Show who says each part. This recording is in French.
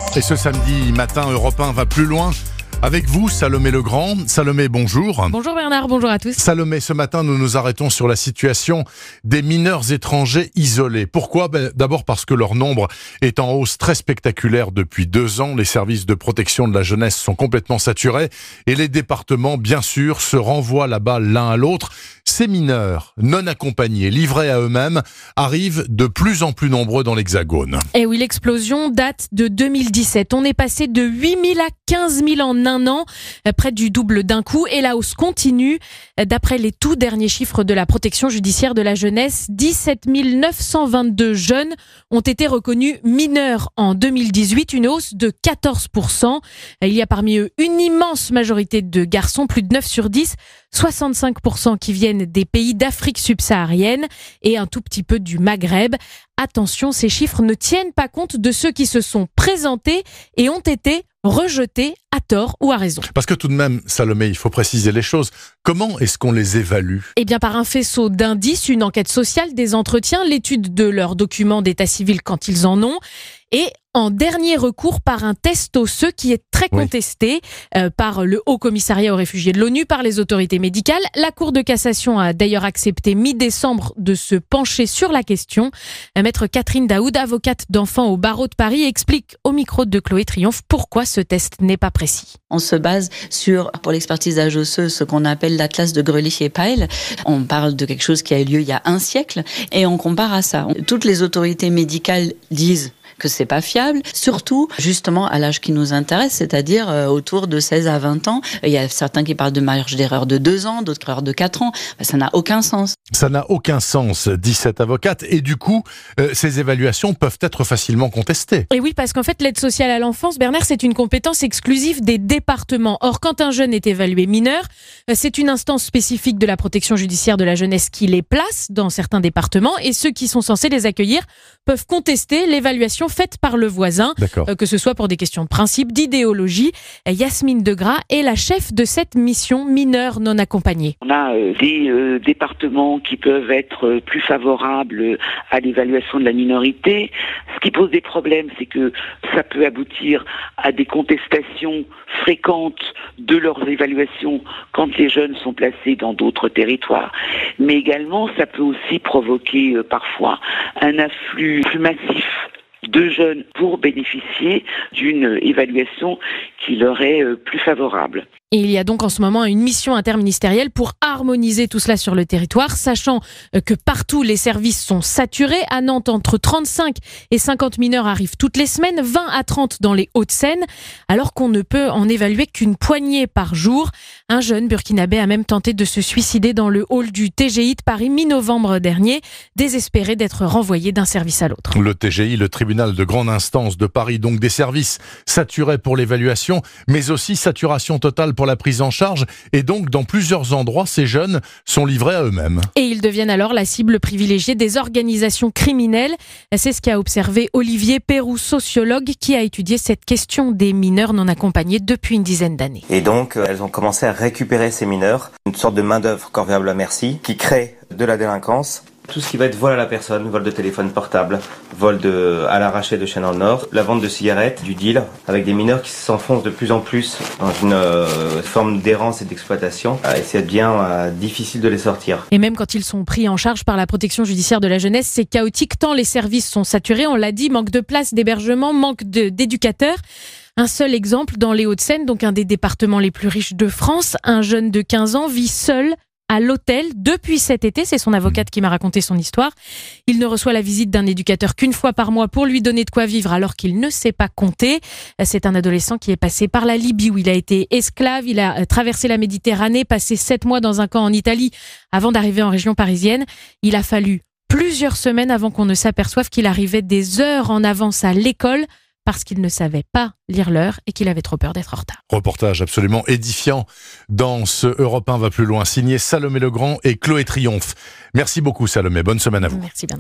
Speaker 1: Et ce samedi matin, Europe 1 va plus loin. Avec vous, Salomé Legrand. Salomé, bonjour.
Speaker 2: Bonjour Bernard, bonjour à tous.
Speaker 1: Salomé, ce matin, nous nous arrêtons sur la situation des mineurs étrangers isolés. Pourquoi ? D'abord parce que leur nombre est en hausse très spectaculaire depuis 2 ans. Les services de protection de la jeunesse sont complètement saturés et les départements, bien sûr, se renvoient la balle l'un à l'autre. Ces mineurs non accompagnés, livrés à eux-mêmes, arrivent de plus en plus nombreux dans l'Hexagone.
Speaker 2: Et oui, l'explosion date de 2017. On est passé de 8 000 à 15 000 en un an, près du double d'un coup. Et la hausse continue. D'après les tout derniers chiffres de la protection judiciaire de la jeunesse, 17 922 jeunes ont été reconnus mineurs en 2018, une hausse de 14%. Il y a parmi eux une immense majorité de garçons, plus de 9 sur 10, 65% qui viennent des pays d'Afrique subsaharienne et un tout petit peu du Maghreb. Attention, ces chiffres ne tiennent pas compte de ceux qui se sont présentés et ont été rejetés à tort ou à raison.
Speaker 1: Parce que tout de même, Salomé, il faut préciser les choses. Comment est-ce qu'on les évalue ?
Speaker 2: Eh bien, par un faisceau d'indices, une enquête sociale, des entretiens, l'étude de leurs documents d'état civil quand ils en ont, et en dernier recours par un test osseux qui est très contesté par le Haut Commissariat aux réfugiés de l'ONU, par les autorités médicales. La Cour de cassation a d'ailleurs accepté mi-décembre de se pencher sur la question. Maître Catherine Daoud, avocate d'enfants au barreau de Paris, explique au micro de Chloé Triomphe pourquoi ce test n'est pas précis.
Speaker 3: On se base sur, pour l'expertise âge osseux, ce qu'on appelle l'atlas de Grelich et Pyle. On parle de quelque chose qui a eu lieu il y a un siècle et on compare à ça. Toutes les autorités médicales disent que c'est pas fiable, surtout justement à l'âge qui nous intéresse, c'est-à-dire autour de 16 à 20 ans. Il y a certains qui parlent de marge d'erreur de 2 ans, d'autres d'erreur de 4 ans. Ça n'a aucun sens.
Speaker 1: Ça n'a aucun sens, dit cette avocate. Et du coup, ces évaluations peuvent être facilement contestées.
Speaker 2: Et oui, parce qu'en fait, l'aide sociale à l'enfance, Bernard, c'est une compétence exclusive des départements. Or, quand un jeune est évalué mineur, c'est une instance spécifique de la protection judiciaire de la jeunesse qui les place dans certains départements et ceux qui sont censés les accueillir peuvent contester l'évaluation faite par le voisin, que ce soit pour des questions de principe, d'idéologie. Yasmine Degras est la chef de cette mission mineurs non accompagnés.
Speaker 4: On a des départements qui peuvent être plus favorables à l'évaluation de la minorité. Ce qui pose des problèmes, c'est que ça peut aboutir à des contestations fréquentes de leurs évaluations quand les jeunes sont placés dans d'autres territoires. Mais également, ça peut aussi provoquer parfois un afflux plus massif de jeunes pour bénéficier d'une évaluation qui leur est plus favorable.
Speaker 2: Et il y a donc en ce moment une mission interministérielle pour harmoniser tout cela sur le territoire, sachant que partout les services sont saturés. À Nantes, entre 35 et 50 mineurs arrivent toutes les semaines, 20 à 30 dans les Hauts-de-Seine, alors qu'on ne peut en évaluer qu'une poignée par jour. Un jeune burkinabé a même tenté de se suicider dans le hall du TGI de Paris mi-novembre dernier, désespéré d'être renvoyé d'un service à l'autre.
Speaker 1: Le TGI, le tribunal de grande instance de Paris, donc des services saturés pour l'évaluation, mais aussi saturation totale pour la prise en charge, et donc dans plusieurs endroits, ces jeunes sont livrés à eux-mêmes.
Speaker 2: Et ils deviennent alors la cible privilégiée des organisations criminelles. C'est ce qu'a observé Olivier Perroux, sociologue, qui a étudié cette question des mineurs non accompagnés depuis une dizaine d'années.
Speaker 5: Et donc, elles ont commencé à récupérer ces mineurs, une sorte de main-d'œuvre corvéable à merci, qui crée de la délinquance. Tout ce qui va être vol à la personne, vol de téléphone portable, vol à l'arraché de chaîne en or, la vente de cigarettes, du deal, avec des mineurs qui s'enfoncent de plus en plus dans une forme d'errance et d'exploitation. Et c'est bien difficile de les sortir.
Speaker 2: Et même quand ils sont pris en charge par la protection judiciaire de la jeunesse, c'est chaotique tant les services sont saturés. On l'a dit, manque de place, d'hébergement, manque d'éducateurs. Un seul exemple dans les Hauts-de-Seine, donc un des départements les plus riches de France. Un jeune de 15 ans vit seul à l'hôtel depuis cet été. C'est son avocate qui m'a raconté son histoire. Il ne reçoit la visite d'un éducateur qu'une fois par mois pour lui donner de quoi vivre alors qu'il ne sait pas compter. C'est un adolescent qui est passé par la Libye où il a été esclave. Il a traversé la Méditerranée, passé 7 mois dans un camp en Italie avant d'arriver en région parisienne. Il a fallu plusieurs semaines avant qu'on ne s'aperçoive qu'il arrivait des heures en avance à l'école parce qu'il ne savait pas lire l'heure et qu'il avait trop peur d'être en retard.
Speaker 1: Reportage absolument édifiant dans ce Europe 1 va plus loin, signé Salomé Legrand et Chloé Triomphe. Merci beaucoup Salomé, bonne semaine à vous.
Speaker 2: Merci bien.